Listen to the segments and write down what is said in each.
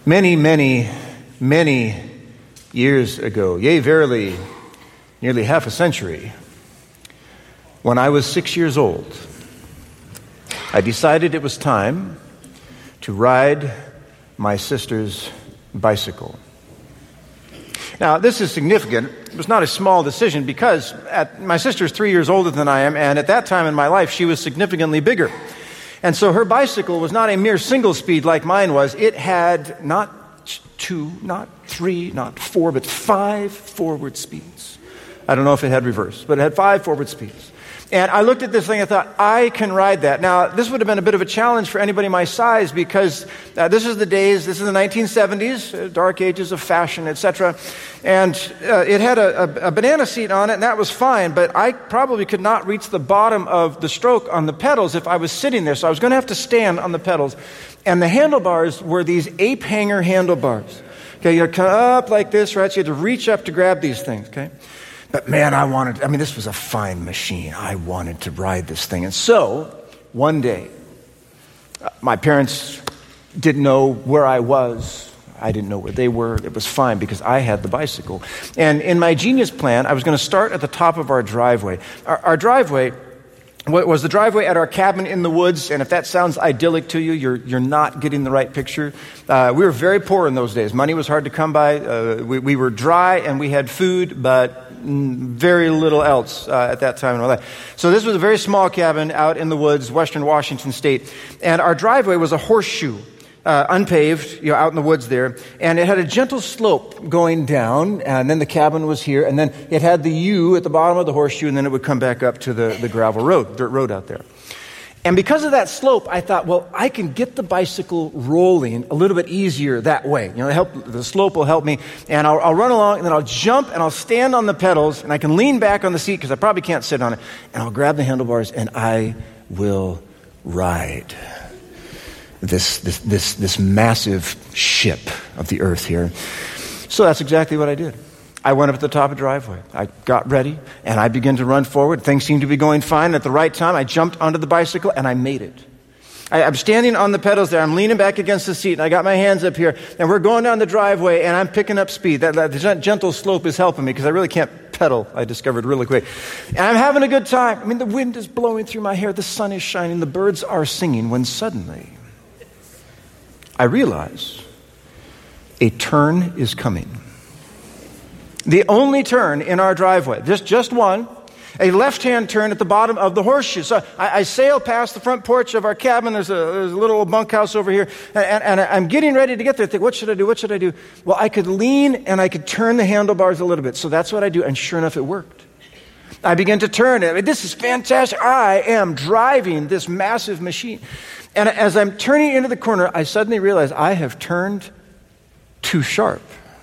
Many, many, many years ago, yea, verily, nearly half a century, when I was 6 years old, I decided it was time to ride my sister's bicycle. Now, this is significant. It was not a small decision because my sister's 3 years older than I am, and at that time in my life, she was significantly bigger. And so her bicycle was not a mere single speed like mine was. It had not 2, not 3, not 4, but 5 forward speeds. I don't know if it had reverse, but it had 5 forward speeds. And I looked at this thing and thought, I can ride that. Now, this would have been a bit of a challenge for anybody my size because this is the 1970s, dark ages of fashion, etc. And it had a banana seat on it, and that was fine, but I probably could not reach the bottom of the stroke on the pedals if I was sitting there. So I was going to have to stand on the pedals. And the handlebars were these ape hanger handlebars. Okay, you come up like this, right? So you had to reach up to grab these things, okay? But man, this was a fine machine. I wanted to ride this thing. And so, one day, my parents didn't know where I was. I didn't know where they were. It was fine because I had the bicycle. And in my genius plan, I was going to start at the top of our driveway. Our driveway was the driveway at our cabin in the woods, and if that sounds idyllic to you, you're not getting the right picture. We were very poor in those days. Money was hard to come by. We were dry, and we had food, but very little else at that time in our life. So this was a very small cabin out in the woods, western Washington State, and our driveway was a horseshoe. Unpaved, out in the woods there, and it had a gentle slope going down, and then the cabin was here, and then it had the U at the bottom of the horseshoe, and then it would come back up to the gravel road, dirt road out there. And because of that slope, I thought, well, I can get the bicycle rolling a little bit easier that way. The slope will help me, and I'll run along, and then I'll jump, and I'll stand on the pedals, and I can lean back on the seat, because I probably can't sit on it, and I'll grab the handlebars, and I will ride this massive ship of the earth here. So that's exactly what I did. I went up at the top of the driveway. I got ready, and I began to run forward. Things seemed to be going fine. At the right time, I jumped onto the bicycle, and I made it. I'm standing on the pedals there. I'm leaning back against the seat, and I got my hands up here, and we're going down the driveway, and I'm picking up speed. The gentle slope is helping me because I really can't pedal, I discovered really quick. And I'm having a good time. The wind is blowing through my hair. The sun is shining. The birds are singing when suddenly I realize a turn is coming. The only turn in our driveway, just one, a left-hand turn at the bottom of the horseshoe. So I sail past the front porch of our cabin. There's a little bunkhouse over here, and I'm getting ready to get there. Think, what should I do? Well, I could lean and I could turn the handlebars a little bit. So that's what I do, and sure enough, it worked. I began to turn it. This is fantastic. I am driving this massive machine. And as I'm turning into the corner, I suddenly realize I have turned too sharp.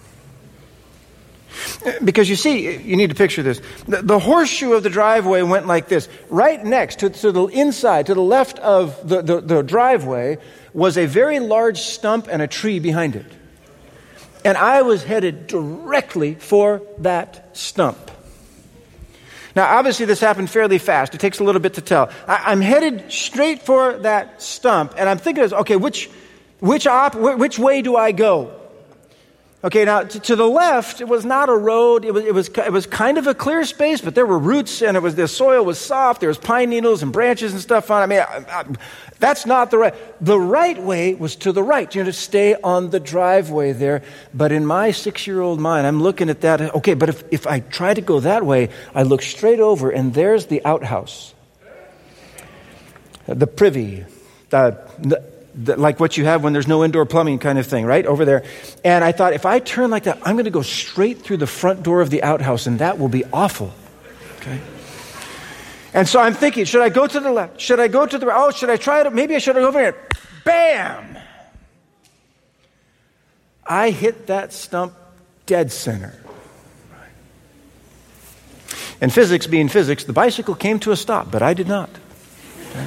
Because you see, you need to picture this. The horseshoe of the driveway went like this. Right next to the inside, to the left of the driveway, was a very large stump and a tree behind it. And I was headed directly for that stump. Now, obviously, this happened fairly fast. It takes a little bit to tell. I'm headed straight for that stump, and I'm thinking, okay, which way do I go? Okay, now to the left, it was not a road. It was kind of a clear space, but there were roots, and the soil was soft. There was pine needles and branches and stuff on it. That's not the right. The right way was to the right, to stay on the driveway there. But in my 6-year-old mind, I'm looking at that. Okay, but if I try to go that way, I look straight over, and there's the outhouse, the privy, like what you have when there's no indoor plumbing kind of thing, right, over there. And I thought, if I turn like that, I'm going to go straight through the front door of the outhouse, and that will be awful, okay? And so I'm thinking, should I go to the left? Should I go to the right? Oh, should I try it? Maybe I should go over here. Bam! I hit that stump dead center. And physics being physics, the bicycle came to a stop, but I did not. Okay?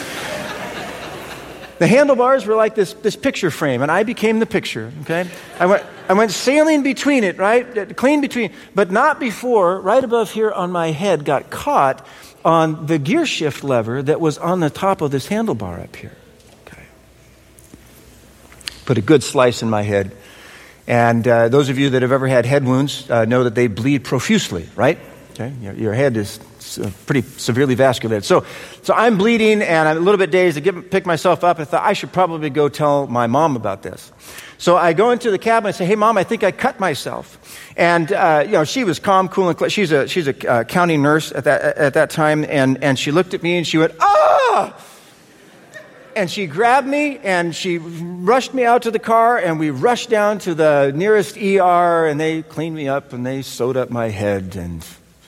The handlebars were like this picture frame, and I became the picture, okay? I went sailing between it, right? Clean between, but not before, right above here on my head, got caught on the gear shift lever that was on the top of this handlebar up here, okay? Put a good slice in my head. And those of you that have ever had head wounds know that they bleed profusely, right? Okay, your head is pretty severely vasculated. So I'm bleeding, and I'm a little bit dazed. I pick myself up, and I thought I should probably go tell my mom about this. So I go into the cabin and say, "Hey, Mom, I think I cut myself." And she was calm, cool, and she's a county nurse at that time, and she looked at me and she went, "Ah!" And she grabbed me and she rushed me out to the car, and we rushed down to the nearest ER, and they cleaned me up and they sewed up my head, and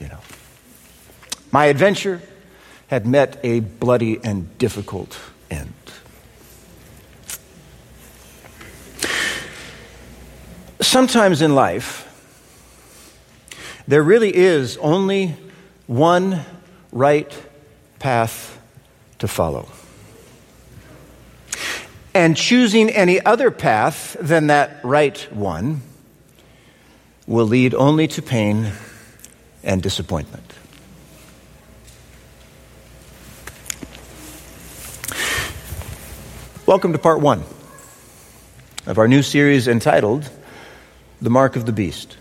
my adventure had met a bloody and difficult end. Sometimes in life, there really is only one right path to follow. And choosing any other path than that right one will lead only to pain and disappointment. Welcome to part 1 of our new series entitled The Mark of the Beast.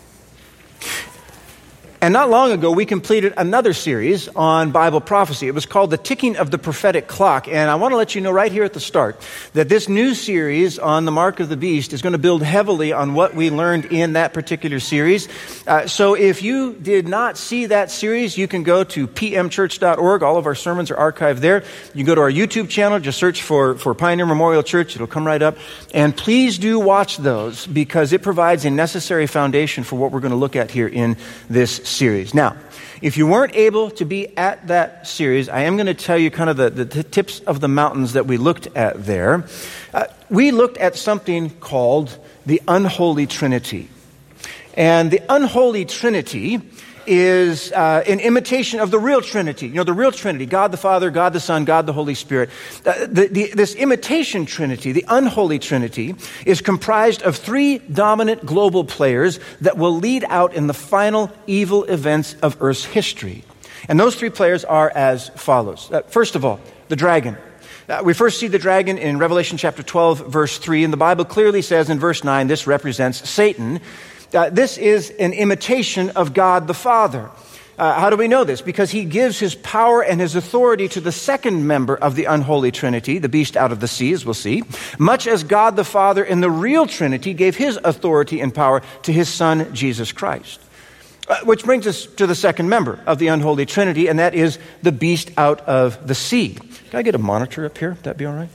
And not long ago, we completed another series on Bible prophecy. It was called The Ticking of the Prophetic Clock. And I want to let you know right here at the start that this new series on the Mark of the Beast is going to build heavily on what we learned in that particular series. So if you did not see that series, you can go to pmchurch.org. All of our sermons are archived there. You can go to our YouTube channel, just search for Pioneer Memorial Church. It'll come right up. And please do watch those, because it provides a necessary foundation for what we're going to look at here in this series. Now, if you weren't able to be at that series, I am going to tell you kind of the tips of the mountains that we looked at there. We looked at something called the Unholy Trinity. And the Unholy Trinity is an imitation of the real Trinity. You know, the real Trinity, God the Father, God the Son, God the Holy Spirit. This imitation Trinity, the Unholy Trinity, is comprised of 3 dominant global players that will lead out in the final evil events of Earth's history. And those 3 players are as follows. First of all, the dragon. We first see the dragon in Revelation chapter 12, verse 3, and the Bible clearly says in verse 9, this represents Satan. This is an imitation of God the Father. How do we know this? Because he gives his power and his authority to the second member of the unholy Trinity, the beast out of the sea, as we'll see, much as God the Father in the real Trinity gave his authority and power to his Son, Jesus Christ. Which brings us to the second member of the unholy Trinity, and that is the beast out of the sea. Can I get a monitor up here? Would that be all right?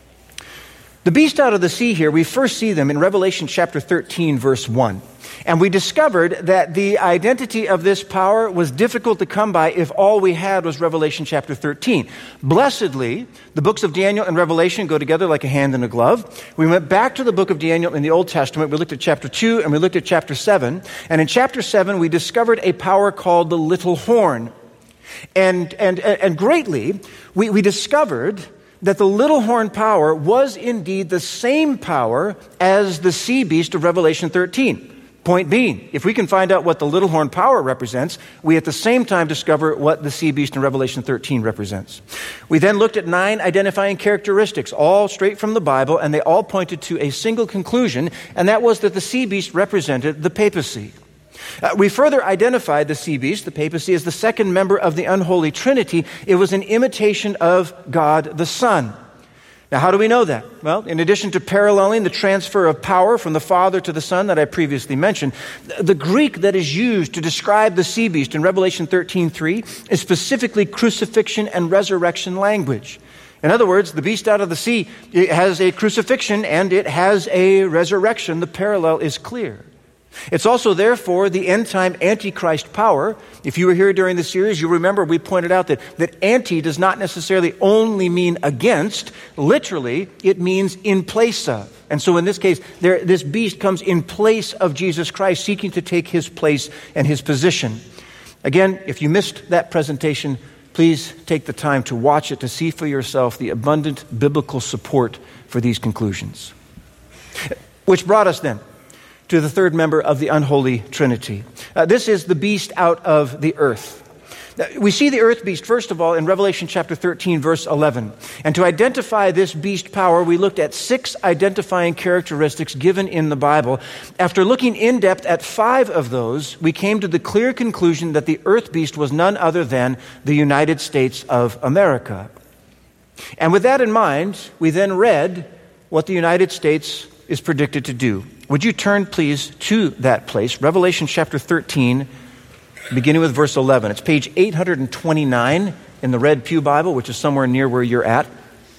The beast out of the sea here, we first see them in Revelation chapter 13, verse 1. And we discovered that the identity of this power was difficult to come by if all we had was Revelation chapter 13. Blessedly, the books of Daniel and Revelation go together like a hand in a glove. We went back to the book of Daniel in the Old Testament. We looked at chapter 2 and we looked at chapter 7. And in chapter 7, we discovered a power called the little horn. And greatly, we discovered that the little horn power was indeed the same power as the sea beast of Revelation 13. Point being, if we can find out what the little horn power represents, we at the same time discover what the sea beast in Revelation 13 represents. We then looked at 9 identifying characteristics, all straight from the Bible, and they all pointed to a single conclusion, and that was that the sea beast represented the papacy. We further identified the sea beast, the papacy, as the second member of the unholy Trinity. It was an imitation of God the Son. Now, how do we know that? Well, in addition to paralleling the transfer of power from the Father to the Son that I previously mentioned, the Greek that is used to describe the sea beast in Revelation 13:3 is specifically crucifixion and resurrection language. In other words, the beast out of the sea, it has a crucifixion and it has a resurrection. The parallel is clear. It's also, therefore, the end-time Antichrist power. If you were here during the series, you'll remember we pointed out that anti does not necessarily only mean against. Literally, it means in place of. And so in this case, this beast comes in place of Jesus Christ, seeking to take his place and his position. Again, if you missed that presentation, please take the time to watch it to see for yourself the abundant biblical support for these conclusions. Which brought us then to the third member of the unholy Trinity. This is the beast out of the earth. We see the earth beast, first of all, in Revelation chapter 13, verse 11. And to identify this beast power, we looked at 6 identifying characteristics given in the Bible. After looking in depth at 5 of those, we came to the clear conclusion that the earth beast was none other than the United States of America. And with that in mind, we then read what the United States is predicted to do. Would you turn, please, to that place, Revelation chapter 13, beginning with verse 11. It's page 829 in the Red Pew Bible, which is somewhere near where you're at.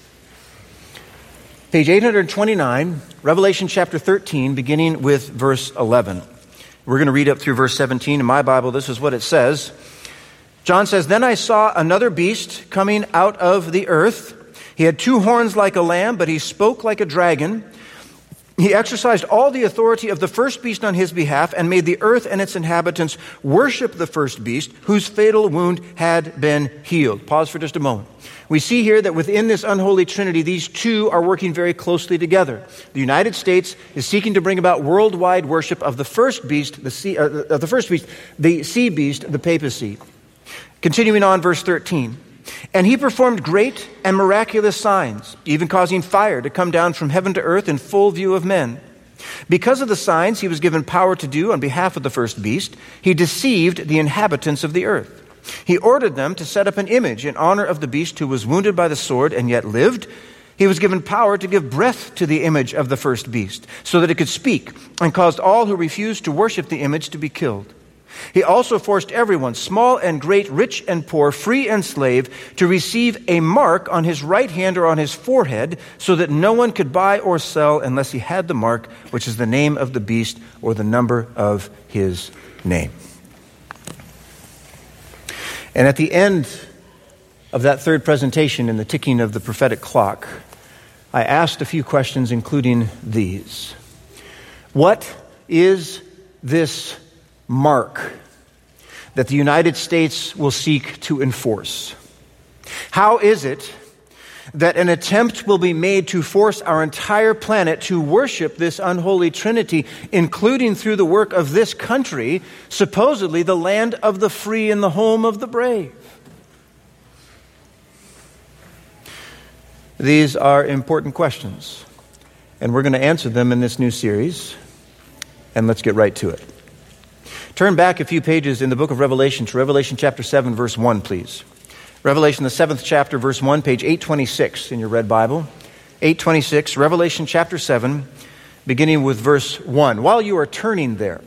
Page 829, Revelation chapter 13, beginning with verse 11. We're going to read up through verse 17. In my Bible, this is what it says. John says, "Then I saw another beast coming out of the earth. He had 2 horns like a lamb, but he spoke like a dragon. He exercised all the authority of the first beast on his behalf and made the earth and its inhabitants worship the first beast whose fatal wound had been healed." Pause for just a moment. We see here that within this unholy trinity, these two are working very closely together. The United States is seeking to bring about worldwide worship of the first beast, the sea beast, the papacy. Continuing on, verse 13. "And he performed great and miraculous signs, even causing fire to come down from heaven to earth in full view of men. Because of the signs he was given power to do on behalf of the first beast, he deceived the inhabitants of the earth. He ordered them to set up an image in honor of the beast who was wounded by the sword and yet lived. He was given power to give breath to the image of the first beast, so that it could speak, and caused all who refused to worship the image to be killed. He also forced everyone, small and great, rich and poor, free and slave, to receive a mark on his right hand or on his forehead, so that no one could buy or sell unless he had the mark, which is the name of the beast or the number of his name." And at the end of that third presentation, in the ticking of the prophetic clock, I asked a few questions, including these. What is this mark that the United States will seek to enforce? How is it that an attempt will be made to force our entire planet to worship this unholy trinity, including through the work of this country, supposedly the land of the free and the home of the brave? These are important questions, and we're going to answer them in this new series, and let's get right to it. Turn back a few pages in the book of Revelation to Revelation chapter 7, verse 1, please. Revelation, the 7th chapter, verse 1, page 826 in your red Bible. 826, Revelation chapter 7, beginning with verse 1. While you are turning there,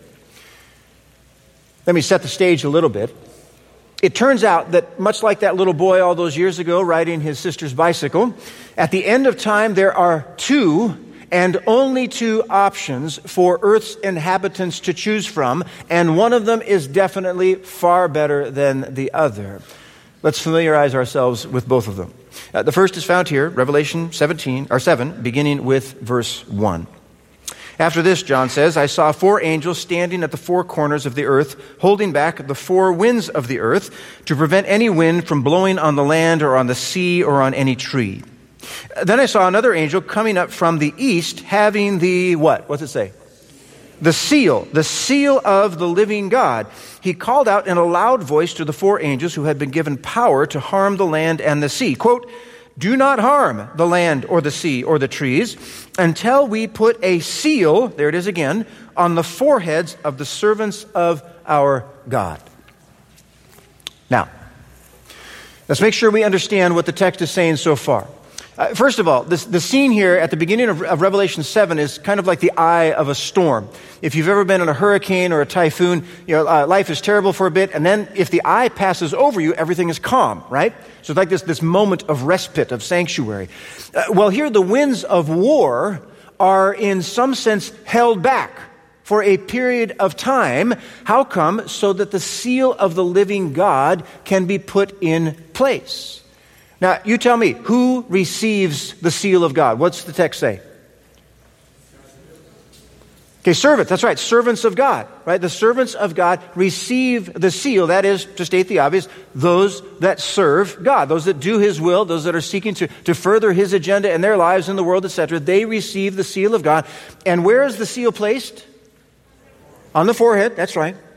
let me set the stage a little bit. It turns out that much like that little boy all those years ago riding his sister's bicycle, at the end of time there are 2 and only 2 options for Earth's inhabitants to choose from, and one of them is definitely far better than the other. Let's familiarize ourselves with both of them. The first is found here, Revelation 7, beginning with verse 1. "After this," John says, "I saw 4 angels standing at the 4 corners of the earth, holding back the 4 winds of the earth to prevent any wind from blowing on the land or on the sea or on any tree. Then I saw another angel coming up from the east, having the," what? What's it say? The seal of the living God. He called out in a loud voice to the 4 angels who had been given power to harm the land and the sea. Quote, "Do not harm the land or the sea or the trees until we put a seal," there it is again, "on the foreheads of the servants of our God." Now, let's make sure we understand what the text is saying so far. First of all, the scene here at the beginning of Revelation 7 is kind of like the eye of a storm. If you've ever been in a hurricane or a typhoon, life is terrible for a bit, and then if the eye passes over you, everything is calm, right? So it's like this moment of respite, of sanctuary. Well, here the winds of war are in some sense held back for a period of time. How come? So that the seal of the living God can be put in place. Now, you tell me, who receives the seal of God? What's the text say? Okay, servants, that's right, servants of God, right? The servants of God receive the seal. That is, to state the obvious, those that serve God, those that do His will, those that are seeking to further His agenda in their lives, in the world, etc. They receive the seal of God. And where is the seal placed? On the forehead, that's right.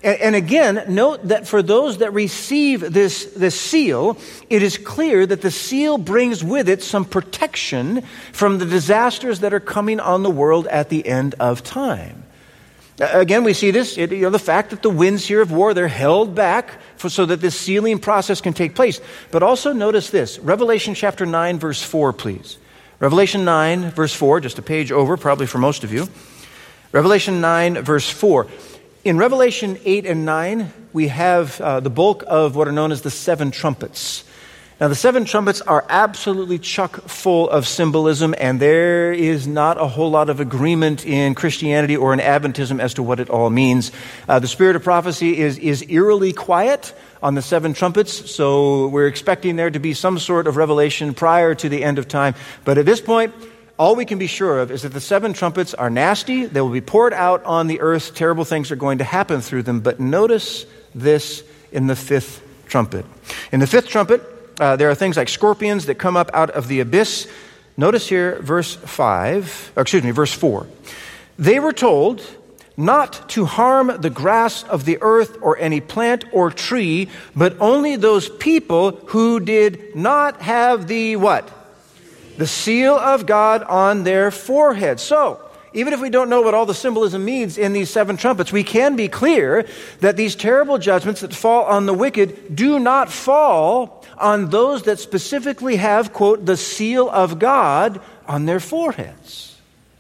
And again, note that for those that receive this seal, it is clear that the seal brings with it some protection from the disasters that are coming on the world at the end of time. Again, we see this, the fact that the winds here of war, they're held back so that this sealing process can take place. But also notice this, Revelation chapter 9, verse 4, please. Revelation 9, verse 4, just a page over, probably for most of you. Revelation 9, verse 4. In Revelation 8 and 9, we have the bulk of what are known as the seven trumpets. Now, the seven trumpets are absolutely chock full of symbolism, and there is not a whole lot of agreement in Christianity or in Adventism as to what it all means. The spirit of prophecy is eerily quiet on the seven trumpets, so we're expecting there to be some sort of revelation prior to the end of time. But at this point, all we can be sure of is that the seven trumpets are nasty. They will be poured out on the earth. Terrible things are going to happen through them. But notice this in the fifth trumpet. In the fifth trumpet, there are things like scorpions that come up out of the abyss. Notice here verse 4. They were told not to harm the grass of the earth or any plant or tree, but only those people who did not have the what? The seal of God on their forehead. So, even if we don't know what all the symbolism means in these seven trumpets, we can be clear that these terrible judgments that fall on the wicked do not fall on those that specifically have, quote, the seal of God on their foreheads.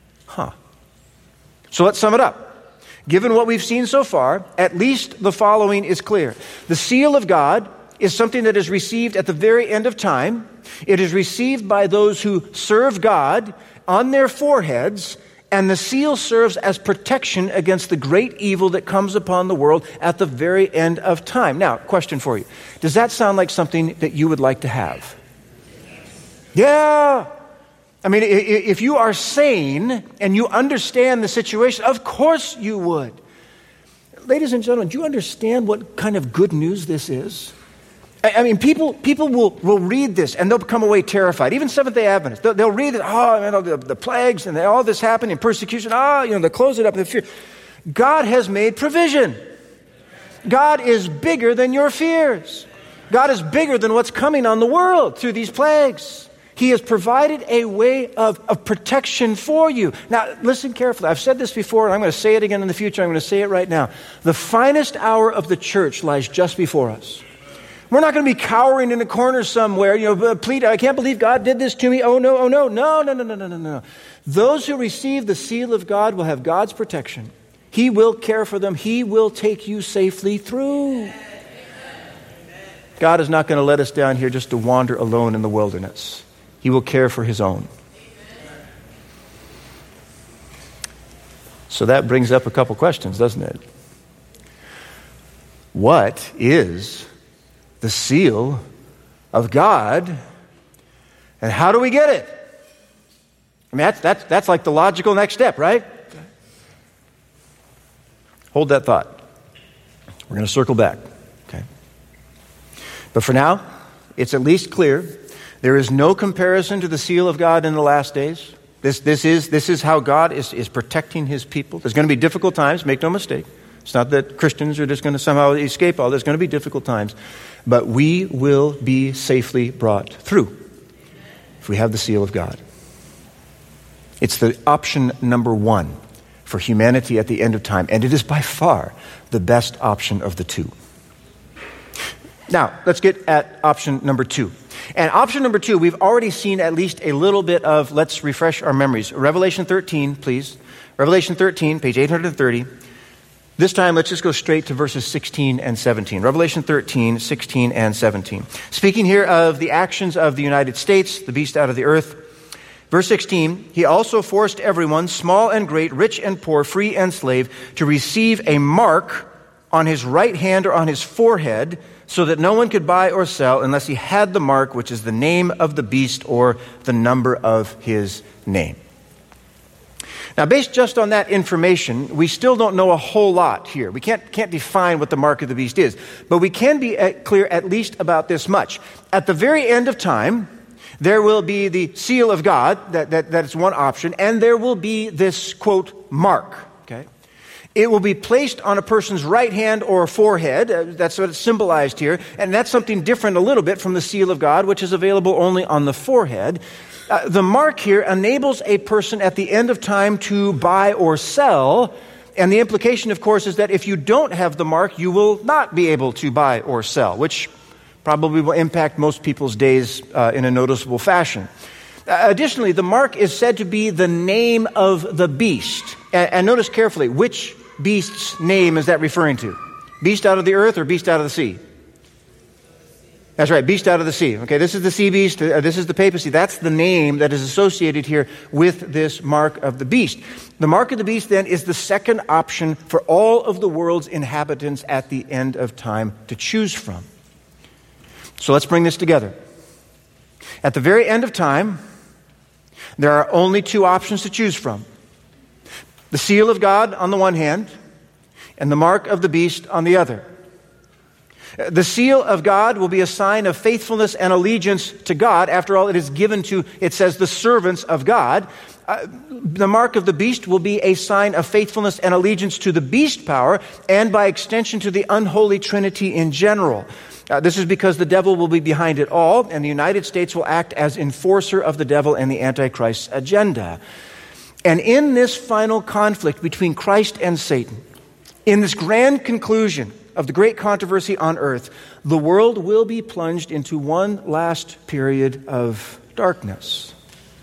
So let's sum it up. Given what we've seen so far, at least the following is clear. The seal of God is something that is received at the very end of time. It is received by those who serve God on their foreheads, and the seal serves as protection against the great evil that comes upon the world at the very end of time. Now, question for you. Does that sound like something that you would like to have? Yeah. I mean, if you are sane and you understand the situation, of course you would. Ladies and gentlemen, do you understand what kind of good news this is? I mean, people will read this and they'll come away terrified. Even Seventh-day Adventists, they'll read it. The plagues and all this happening, persecution. They'll close it up in fear. God has made provision. God is bigger than your fears. God is bigger than what's coming on the world through these plagues. He has provided a way of protection for you. Now, listen carefully. I've said this before, and I'm going to say it again in the future. I'm going to say it right now. The finest hour of the church lies just before us. We're not going to be cowering in a corner somewhere, plead, I can't believe God did this to me. Oh no. No. Those who receive the seal of God will have God's protection. He will care for them. He will take you safely through. God is not going to let us down here just to wander alone in the wilderness. He will care for his own. So that brings up a couple questions, doesn't it? What is the seal of God, and how do we get it? I mean, that's like the logical next step, right? Hold that thought. We're going to circle back, okay? But for now, it's at least clear there is no comparison to the seal of God in the last days. This is how God is protecting his people. There's going to be difficult times, make no mistake. It's not that Christians are just going to somehow escape all. There's going to be difficult times. But we will be safely brought through if we have the seal of God. It's the option number one for humanity at the end of time. And it is by far the best option of the two. Now, let's get at option number two. And option number two, we've already seen at least a little bit of, let's refresh our memories. Revelation 13, please. Revelation 13, page 830. This time, let's just go straight to verses 16 and 17. Revelation 13, 16 and 17. Speaking here of the actions of the United States, the beast out of the earth. Verse 16, he also forced everyone, small and great, rich and poor, free and slave, to receive a mark on his right hand or on his forehead, so that no one could buy or sell unless he had the mark, which is the name of the beast or the number of his name. Now, based just on that information, we still don't know a whole lot here. We can't define what the mark of the beast is. But we can be clear at least about this much. At the very end of time, there will be the seal of God, that is one option, and there will be this, quote, mark. Okay? It will be placed on a person's right hand or forehead. That's what it's symbolized here. And that's something different a little bit from the seal of God, which is available only on the forehead. The mark here enables a person at the end of time to buy or sell. And the implication, of course, is that if you don't have the mark, you will not be able to buy or sell, which probably will impact most people's days in a noticeable fashion. Additionally, the mark is said to be the name of the beast. And notice carefully, which beast's name is that referring to? Beast out of the earth or beast out of the sea? That's right, beast out of the sea. Okay, this is the sea beast, this is the papacy. That's the name that is associated here with this mark of the beast. The mark of the beast then is the second option for all of the world's inhabitants at the end of time to choose from. So let's bring this together. At the very end of time, there are only two options to choose from. The seal of God on the one hand, and the mark of the beast on the other. The seal of God will be a sign of faithfulness and allegiance to God. After all, it is given to, it says, the servants of God. The mark of the beast will be a sign of faithfulness and allegiance to the beast power, and by extension to the unholy Trinity in general. This is because the devil will be behind it all, and the United States will act as enforcer of the devil and the Antichrist's agenda. And in this final conflict between Christ and Satan, in this grand conclusion of the great controversy on earth, the world will be plunged into one last period of darkness.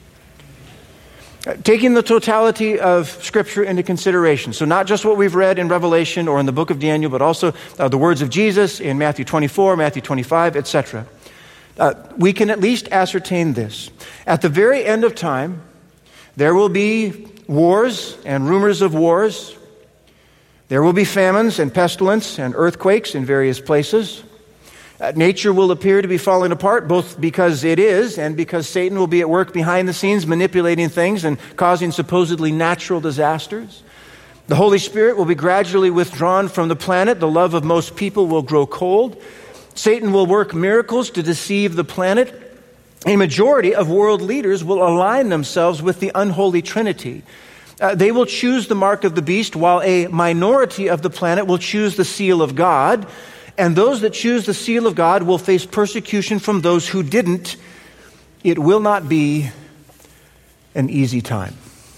Taking the totality of Scripture into consideration, so not just what we've read in Revelation or in the book of Daniel, but also the words of Jesus in Matthew 24, Matthew 25, etc., we can at least ascertain this. At the very end of time, there will be wars and rumors of wars. There will be famines and pestilence and earthquakes in various places. Nature will appear to be falling apart, both because it is and because Satan will be at work behind the scenes manipulating things and causing supposedly natural disasters. The Holy Spirit will be gradually withdrawn from the planet. The love of most people will grow cold. Satan will work miracles to deceive the planet. A majority of world leaders will align themselves with the unholy Trinity. They will choose the mark of the beast, while a minority of the planet will choose the seal of God. And those that choose the seal of God will face persecution from those who didn't. It will not be an easy time.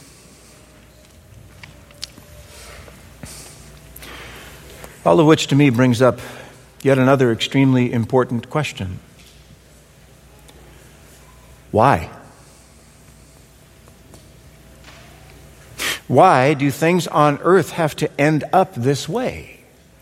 All of which to me brings up yet another extremely important question. Why? Why do things on earth have to end up this way?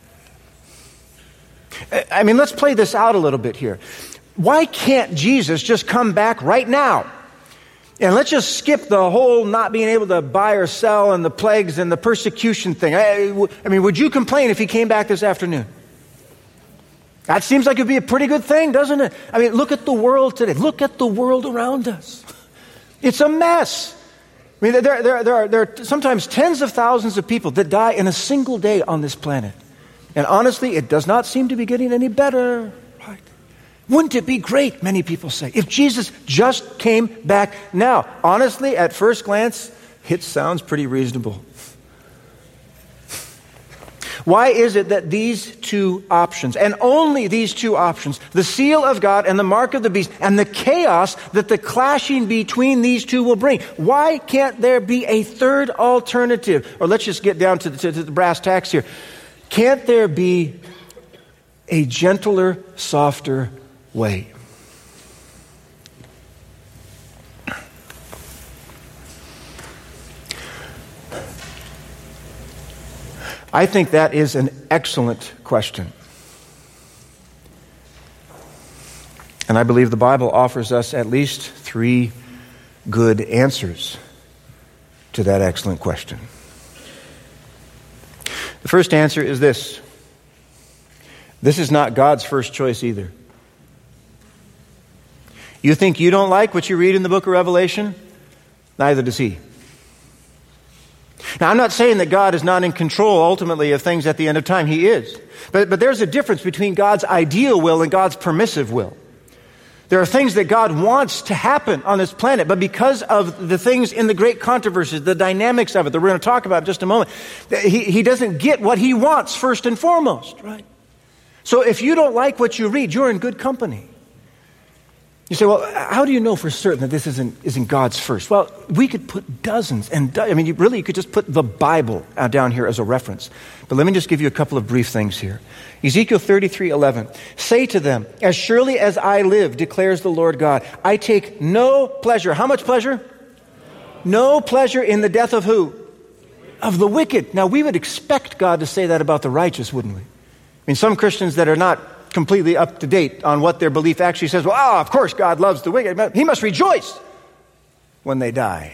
I mean, let's play this out a little bit here. Why can't Jesus just come back right now? And let's just skip the whole not being able to buy or sell and the plagues and the persecution thing. I mean, would you complain if he came back this afternoon? That seems like it'd be a pretty good thing, doesn't it? I mean, look at the world today. Look at the world around us. It's a mess. I mean, there are sometimes tens of thousands of people that die in a single day on this planet. And honestly, it does not seem to be getting any better. Right? Wouldn't it be great, many people say, if Jesus just came back now? Honestly, at first glance, it sounds pretty reasonable. Why is it that these two options, and only these two options, the seal of God and the mark of the beast, and the chaos that the clashing between these two will bring, why can't there be a third alternative? Or let's just get down to the brass tacks here. Can't there be a gentler, softer way? I think that is an excellent question. And I believe the Bible offers us at least 3 good answers to that excellent question. The first answer is this. This is not God's first choice either. You think you don't like what you read in the book of Revelation? Neither does he. Now, I'm not saying that God is not in control ultimately of things at the end of time. He is. But there's a difference between God's ideal will and God's permissive will. There are things that God wants to happen on this planet, but because of the things in the great controversies, the dynamics of it that we're going to talk about in just a moment, he doesn't get what he wants first and foremost, right? So if you don't like what you read, you're in good company. You say, well, how do you know for certain that this isn't God's first? Well, we could put dozens and you could just put the Bible down here as a reference. But let me just give you a couple of brief things here. Ezekiel 33:11, say to them, as surely as I live, declares the Lord God, I take no pleasure. How much pleasure? No pleasure in the death of who? Of the wicked. Now, we would expect God to say that about the righteous, wouldn't we? I mean, some Christians that are not completely up to date on what their belief actually says, well, of course God loves the wicked. He must rejoice when they die.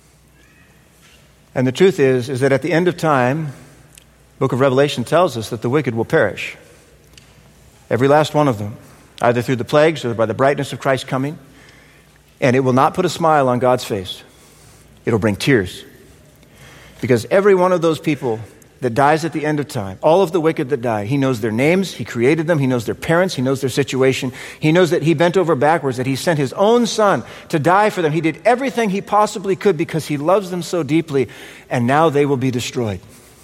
And the truth is that at the end of time, the book of Revelation tells us that the wicked will perish. Every last one of them, either through the plagues or by the brightness of Christ's coming. And it will not put a smile on God's face. It'll bring tears. Because every one of those people that dies at the end of time, all of the wicked that die, he knows their names, he created them, he knows their parents, he knows their situation, he knows that he bent over backwards, that he sent his own son to die for them. He did everything he possibly could because he loves them so deeply, and now they will be destroyed.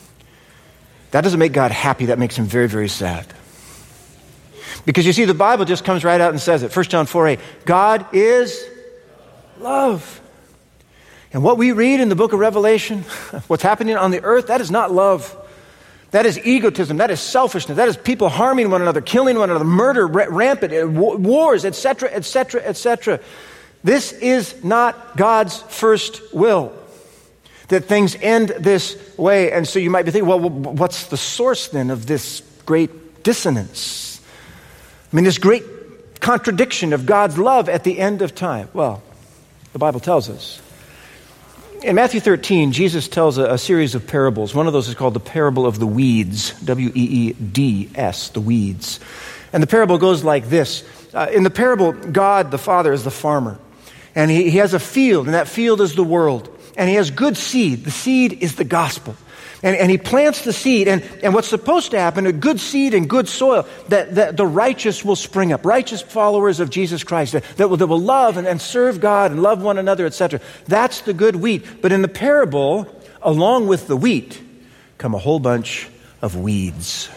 That doesn't make God happy, that makes him very, very sad. Because you see, the Bible just comes right out and says it. 1 John 4:8, God is love. And what we read in the book of Revelation, what's happening on the earth, that is not love. That is egotism. That is selfishness. That is people harming one another, killing one another, murder, rampant, wars, etc., etc., etc. This is not God's first will, that things end this way. And so you might be thinking, well, what's the source then of this great dissonance? I mean, this great contradiction of God's love at the end of time. Well, the Bible tells us. In Matthew 13, Jesus tells a series of parables. One of those is called the parable of the weeds, W-E-E-D-S, the weeds. And the parable goes like this. In the parable, God the Father is the farmer. And he has a field, and that field is the world. And he has good seed. The seed is the gospel. And he plants the seed. And what's supposed to happen, a good seed and good soil, that the righteous will spring up. Righteous followers of Jesus Christ that will love and serve God and love one another, etc. That's the good wheat. But in the parable, along with the wheat, come a whole bunch of weeds.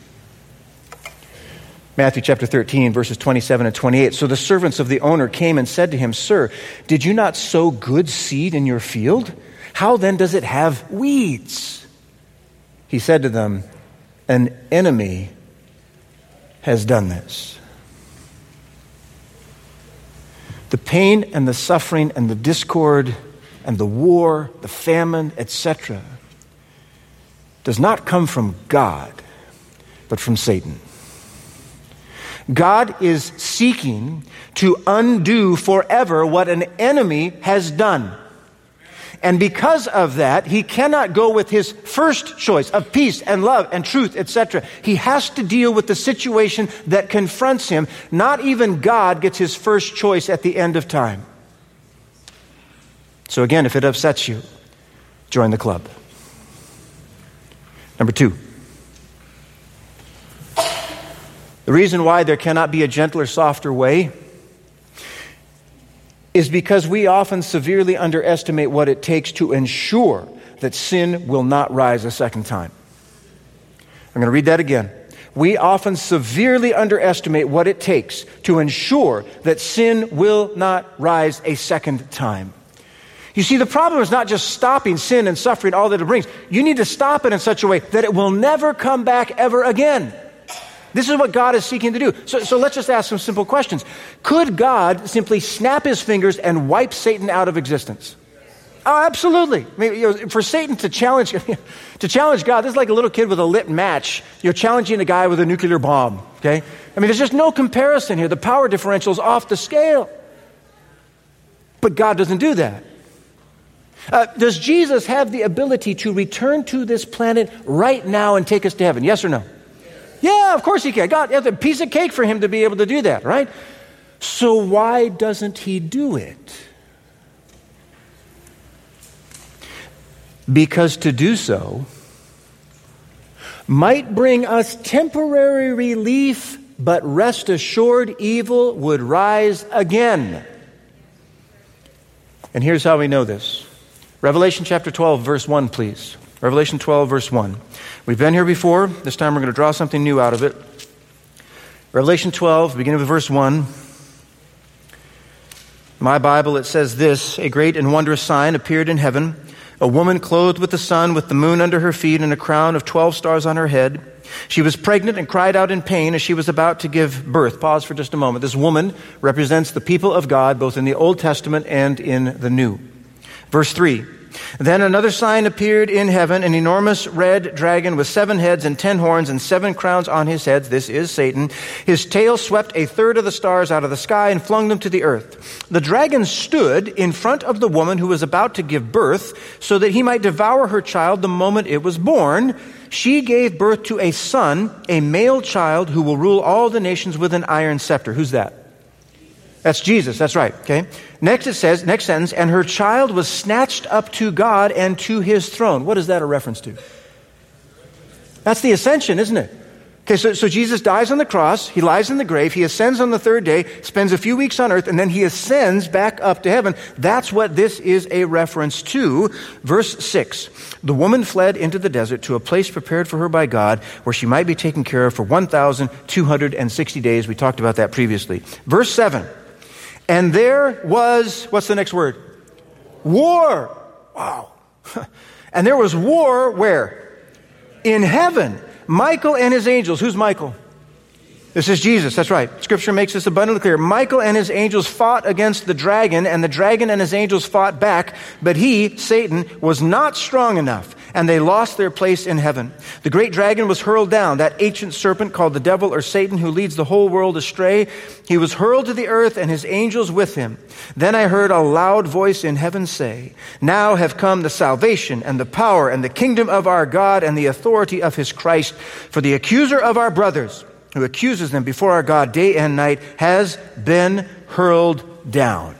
Matthew chapter 13, verses 27 and 28. So the servants of the owner came and said to him, Sir, did you not sow good seed in your field? How then does it have weeds? He said to them, an enemy has done this. The pain and the suffering and the discord and the war, the famine, etc., does not come from God, but from Satan. God is seeking to undo forever what an enemy has done. And because of that, he cannot go with his first choice of peace and love and truth, etc. He has to deal with the situation that confronts him. Not even God gets his first choice at the end of time. So again, if it upsets you, join the club. Number 2. The reason why there cannot be a gentler, softer way is because we often severely underestimate what it takes to ensure that sin will not rise a second time. I'm going to read that again. We often severely underestimate what it takes to ensure that sin will not rise a second time. You see, the problem is not just stopping sin and suffering, all that it brings. You need to stop it in such a way that it will never come back ever again. This is what God is seeking to do. So let's just ask some simple questions. Could God simply snap his fingers and wipe Satan out of existence? Oh, absolutely. I mean, for Satan to challenge God, this is like a little kid with a lit match. You're challenging a guy with a nuclear bomb, okay? I mean, there's just no comparison here. The power differential is off the scale. But God doesn't do that. Does Jesus have the ability to return to this planet right now and take us to heaven? Yes or no? Yeah, of course he can. God has a piece of cake for him to be able to do that, right? So why doesn't he do it? Because to do so might bring us temporary relief, but rest assured evil would rise again. And here's how we know this. Revelation chapter 12, verse 1, please. Revelation 12, verse 1. We've been here before. This time we're going to draw something new out of it. Revelation 12, beginning with verse 1. My Bible, it says this: a great and wondrous sign appeared in heaven, a woman clothed with the sun, with the moon under her feet, and a crown of 12 stars on her head. She was pregnant and cried out in pain as she was about to give birth. Pause for just a moment. This woman represents the people of God, both in the Old Testament and in the New. Verse 3. Then another sign appeared in heaven, an enormous red dragon with 7 heads and 10 horns and 7 crowns on his heads. This is Satan. His tail swept a third of the stars out of the sky and flung them to the earth. The dragon stood in front of the woman who was about to give birth so that he might devour her child the moment it was born. She gave birth to a son, a male child, who will rule all the nations with an iron scepter. Who's that? That's Jesus. That's right. Okay. Next it says, next sentence, and her child was snatched up to God and to his throne. What is that a reference to? That's the ascension, isn't it? Okay, so Jesus dies on the cross, he lies in the grave, he ascends on the third day, spends a few weeks on earth, and then he ascends back up to heaven. That's what this is a reference to. Verse 6, the woman fled into the desert to a place prepared for her by God, where she might be taken care of for 1,260 days. We talked about that previously. Verse 7, and there was, what's the next word? War. Wow. And there was war where? In heaven. Michael and his angels. Who's Michael? This is Jesus. That's right. Scripture makes this abundantly clear. Michael and his angels fought against the dragon, and the dragon and his angels fought back, but he, Satan, was not strong enough, and they lost their place in heaven. The great dragon was hurled down, that ancient serpent called the devil or Satan, who leads the whole world astray. He was hurled to the earth, and his angels with him. Then I heard a loud voice in heaven say, now have come the salvation and the power and the kingdom of our God and the authority of his Christ. For the accuser of our brothers, who accuses them before our God day and night, has been hurled down.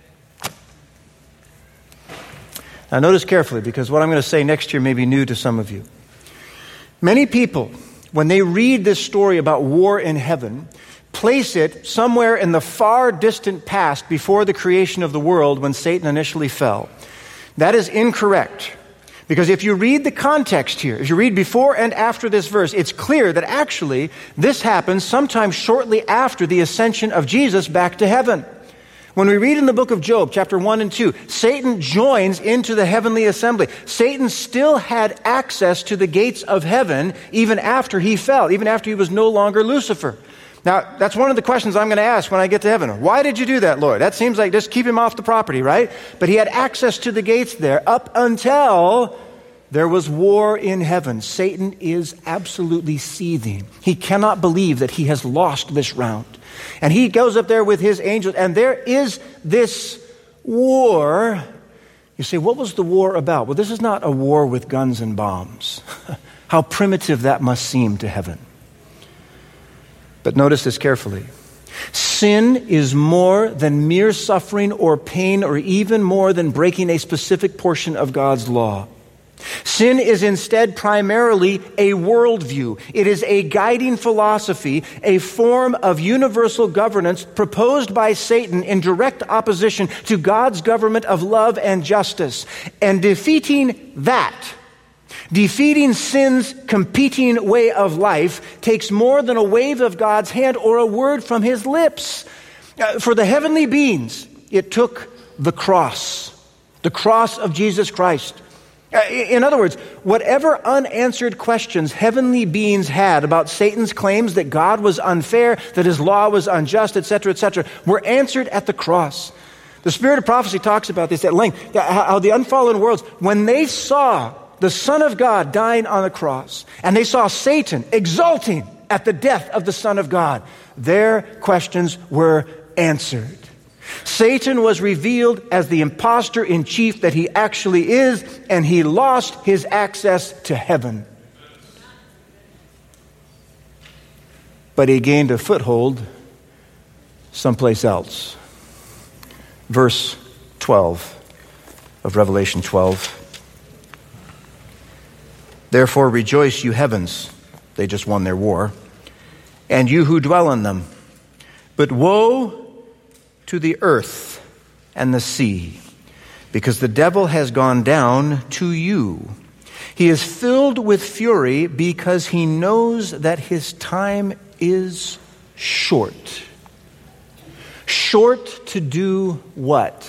Now notice carefully, because what I'm going to say next year may be new to some of you. Many people, when they read this story about war in heaven, place it somewhere in the far distant past before the creation of the world when Satan initially fell. That is incorrect. Because if you read the context here, if you read before and after this verse, it's clear that actually this happens sometime shortly after the ascension of Jesus back to heaven. When we read in the book of Job, chapter 1 and 2, Satan joins into the heavenly assembly. Satan still had access to the gates of heaven even after he fell, even after he was no longer Lucifer. Now, that's one of the questions I'm going to ask when I get to heaven. Why did you do that, Lord? That seems like just keep him off the property, right? But he had access to the gates there up until there was war in heaven. Satan is absolutely seething. He cannot believe that he has lost this round. And he goes up there with his angels, and there is this war. You say, what was the war about? Well, this is not a war with guns and bombs. How primitive that must seem to heaven. But notice this carefully. Sin is more than mere suffering or pain, or even more than breaking a specific portion of God's law. Sin is instead primarily a worldview. It is a guiding philosophy, a form of universal governance proposed by Satan in direct opposition to God's government of love and justice. And defeating sin's competing way of life takes more than a wave of God's hand or a word from his lips. For the heavenly beings, it took the cross of Jesus Christ. In other words, whatever unanswered questions heavenly beings had about Satan's claims that God was unfair, that his law was unjust, etc., were answered at the cross. The Spirit of Prophecy talks about this at length, how the unfallen worlds, when they saw the Son of God dying on the cross, and they saw Satan exulting at the death of the Son of God, their questions were answered. Satan was revealed as the imposter in chief that he actually is, and he lost his access to heaven. But he gained a foothold someplace else. Verse 12 of Revelation 12. Therefore rejoice, you heavens. They just won their war. and you who dwell on them. But woe to the earth and the sea, because the devil has gone down to you. He is filled with fury because he knows that his time is short. Short to do what?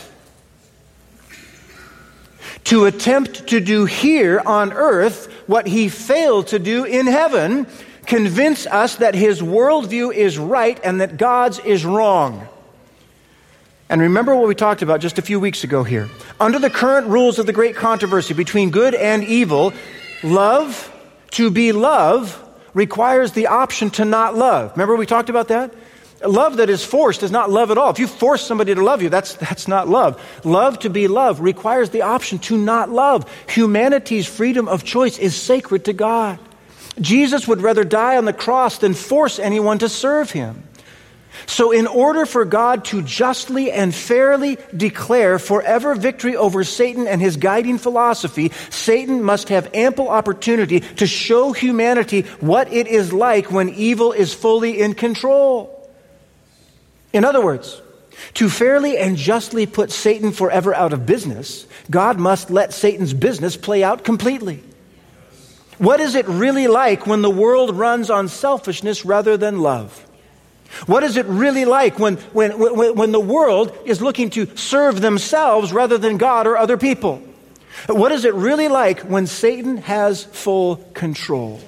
To attempt to do here on earth what he failed to do in heaven, convince us that his worldview is right and that God's is wrong. And remember what we talked about just a few weeks ago here. Under the current rules of the great controversy between good and evil, love, to be love, requires the option to not love. Remember we talked about that? Love that is forced is not love at all. If you force somebody to love you, that's not love. Love to be love requires the option to not love. Humanity's freedom of choice is sacred to God. Jesus would rather die on the cross than force anyone to serve him. So in order for God to justly and fairly declare forever victory over Satan and his guiding philosophy, Satan must have ample opportunity to show humanity what it is like when evil is fully in control. In other words, to fairly and justly put Satan forever out of business, God must let Satan's business play out completely. What is it really like when the world runs on selfishness rather than love? What is it really like when the world is looking to serve themselves rather than God or other people? What is it really like when Satan has full control?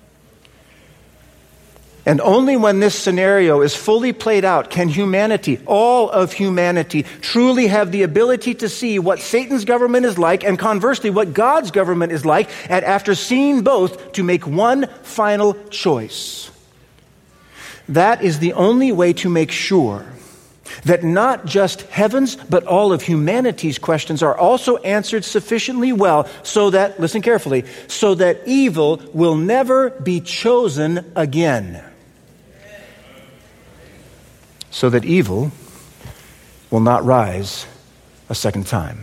And only when this scenario is fully played out can humanity, all of humanity, truly have the ability to see what Satan's government is like and conversely what God's government is like, and after seeing both, to make one final choice. That is the only way to make sure that not just heaven's, but all of humanity's questions are also answered sufficiently well so that, listen carefully, so that evil will never be chosen again. So that evil will not rise a second time.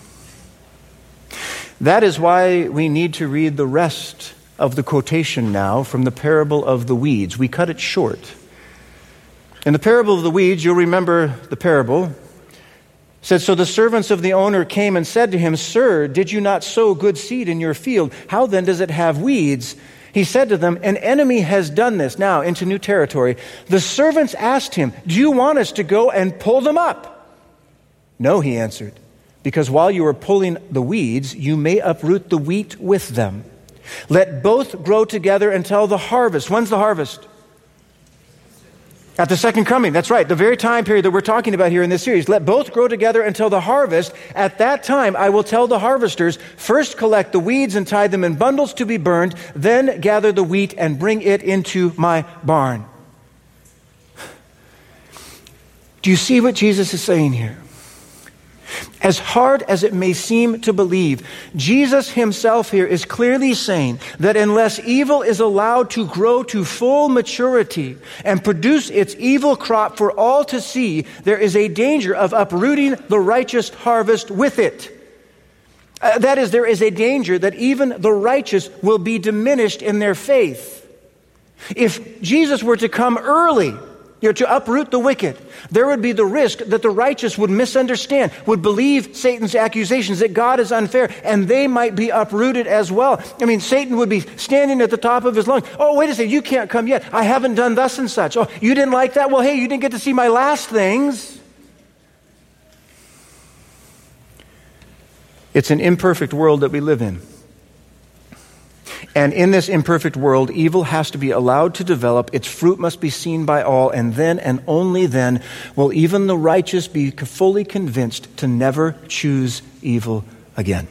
That is why we need to read the rest of the quotation now from the parable of the weeds. We cut it short. In the parable of the weeds, you'll remember the parable. It said, so the servants of the owner came and said to him, Sir, did you not sow good seed in your field? How then does it have weeds? He said to them, an enemy has done this. Now, into new territory. The servants asked him, do you want us to go and pull them up? No, he answered, because while you are pulling the weeds, you may uproot the wheat with them. Let both grow together until the harvest. When's the harvest? At the second coming. That's right. The very time period that we're talking about here in this series. Let both grow together until the harvest. At that time, I will tell the harvesters, first collect the weeds and tie them in bundles to be burned, then gather the wheat and bring it into my barn. Do you see what Jesus is saying here? As hard as it may seem to believe, Jesus himself here is clearly saying that unless evil is allowed to grow to full maturity and produce its evil crop for all to see, there is a danger of uprooting the righteous harvest with it. That is, there is a danger that even the righteous will be diminished in their faith. If Jesus were to come early, to uproot the wicked, there would be the risk that the righteous would misunderstand, would believe Satan's accusations that God is unfair, and they might be uprooted as well. I mean, Satan would be standing at the top of his lungs. Oh, wait a second, you can't come yet. I haven't done thus and such. Oh, you didn't like that? Well, hey, you didn't get to see my last things. It's an imperfect world that we live in. And in this imperfect world, evil has to be allowed to develop. Its fruit must be seen by all. And then and only then will even the righteous be fully convinced to never choose evil again.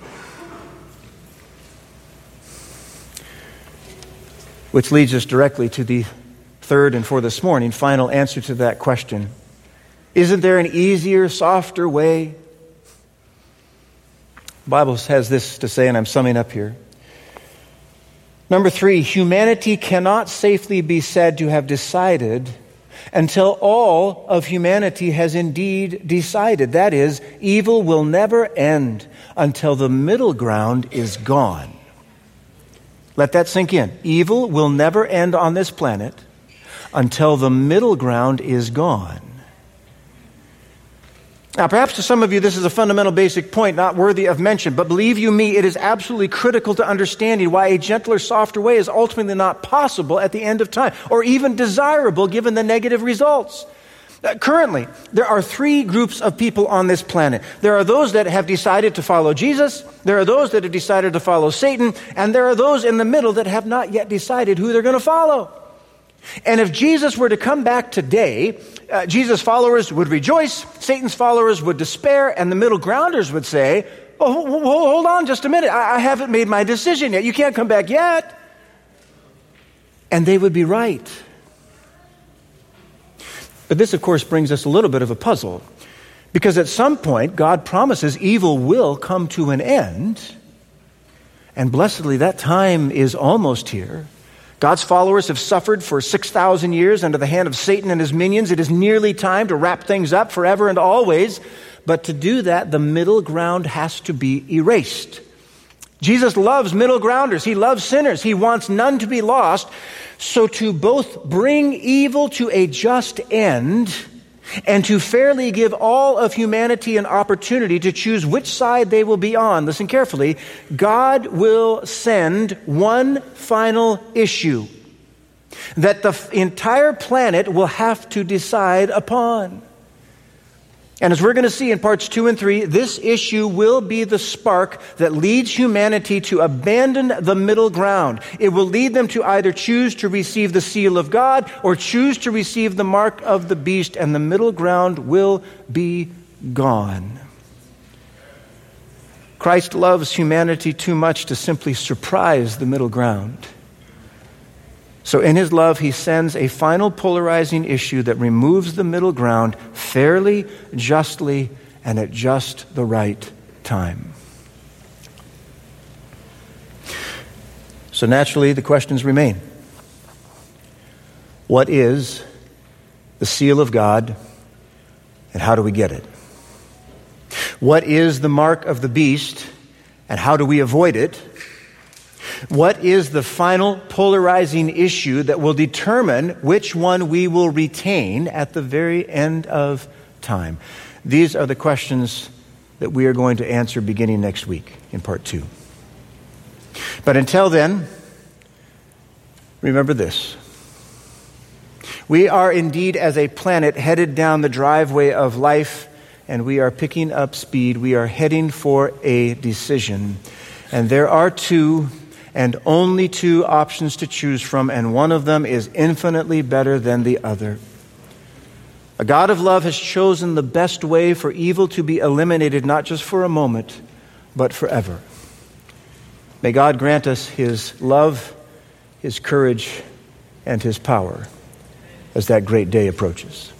Which leads us directly to the third and for this morning, final answer to that question. Isn't there an easier, softer way? The Bible has this to say, and I'm summing up here. Number 3, humanity cannot safely be said to have decided until all of humanity has indeed decided. That is, evil will never end until the middle ground is gone. Let that sink in. Evil will never end on this planet until the middle ground is gone. Now, perhaps to some of you, this is a fundamental basic point not worthy of mention, but believe you me, it is absolutely critical to understanding why a gentler, softer way is ultimately not possible at the end of time, or even desirable given the negative results. Currently, there are three groups of people on this planet. There are those that have decided to follow Jesus, there are those that have decided to follow Satan, and there are those in the middle that have not yet decided who they're going to follow. And if Jesus were to come back today, Jesus' followers would rejoice, Satan's followers would despair, and the middle grounders would say, "Oh, hold on just a minute. I haven't made my decision yet. You can't come back yet." And they would be right. But this, of course, brings us a little bit of a puzzle, because at some point, God promises evil will come to an end, and blessedly, that time is almost here. God's followers have suffered for 6,000 years under the hand of Satan and his minions. It is nearly time to wrap things up forever and always. But to do that, the middle ground has to be erased. Jesus loves middle grounders. He loves sinners. He wants none to be lost. So to both bring evil to a just end and to fairly give all of humanity an opportunity to choose which side they will be on, listen carefully, God will send one final issue that the entire planet will have to decide upon. And as we're going to see in parts 2 and 3, this issue will be the spark that leads humanity to abandon the middle ground. It will lead them to either choose to receive the seal of God or choose to receive the mark of the beast, and the middle ground will be gone. Christ loves humanity too much to simply surprise the middle ground. So in his love, he sends a final polarizing issue that removes the middle ground fairly, justly, and at just the right time. So naturally, the questions remain. What is the seal of God, and how do we get it? What is the mark of the beast, and how do we avoid it? What is the final polarizing issue that will determine which one we will retain at the very end of time? These are the questions that we are going to answer beginning next week in part 2. But until then, remember this. We are indeed, as a planet, headed down the driveway of life, and we are picking up speed. We are heading for a decision. And there are two and only two options to choose from, and one of them is infinitely better than the other. A God of love has chosen the best way for evil to be eliminated, not just for a moment, but forever. May God grant us his love, his courage, and his power as that great day approaches.